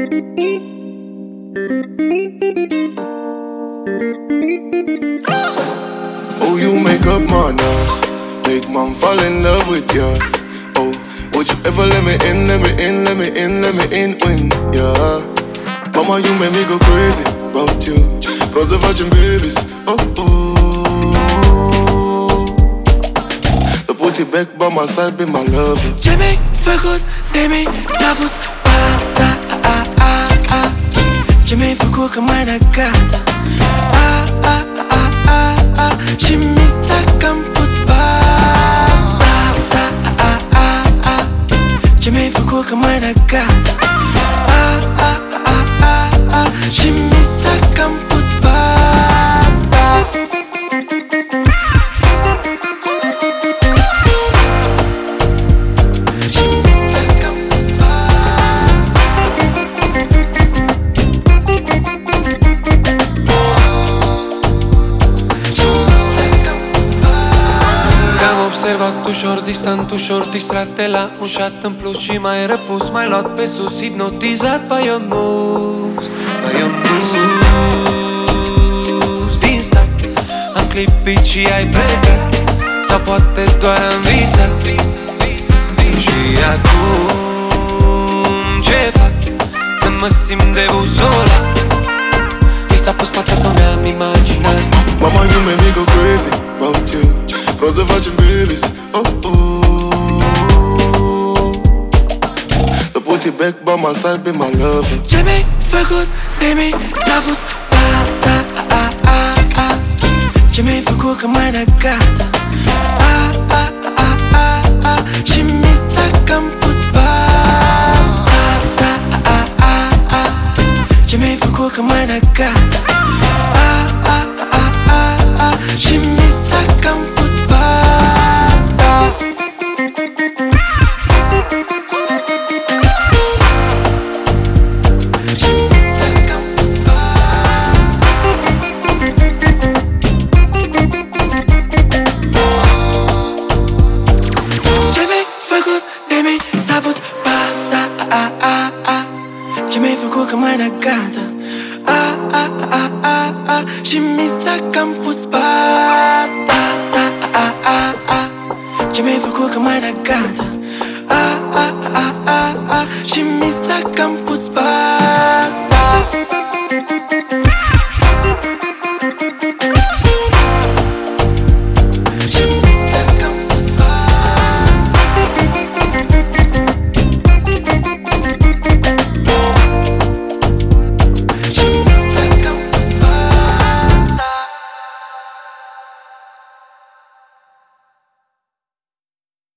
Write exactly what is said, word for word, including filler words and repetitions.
Oh, you make up man, uh, make man fall in love with you. Oh, would you ever let me in, let me in, let me in, let me in, when, yeah. Mama, you make me go crazy about you. Pros the virgin babies, oh, oh. So put it back by my side, be my lover. Ce mi-ai făcut de mi s-a pus pata, a, a, a, a. Ce mi-ai făcut că mai de gata, a, a, a, a, a. Și mi s-a cam pus pata, a, a, a, a. Ce mi-ai făcut că mai de gata, a, a, a, a, a. Și mi s-a cam pus pata. Observat ușor, distant, ușor distrat, te la un shot în plus și mai răpus, mai luat pe sus, hipnotizat by your moves, by your moves. Din start am clipit și ai plecat, sau poate doar am visat. Și acum ce fac când mă simt de buzola? Mi s-a pus pata sau mi-am imaginat. Mama, you make me go crazy about you. Pros the virgin babies, oh, oh. So put it back by my side, be my lover. Ce mi-ai făcut de mi s-a pus pata, a, a, a, a. Ce mi-ai făcut că mai de gata, a, a, a, a, a. Și mi s-a cam pus pata, a, a, a, a. Ce mi-ai făcut că mai de gata, a, a, a, a, a. Și mi s-a cam pus pata. Ce mi-ai făcut că mai de gata, a, a, a, a, a. Și mi s-a cam pus pata, a, a, a. Ce mi-ai făcut că mai de gata, a, a, a, a, a. Și mi s-a cam pus pata.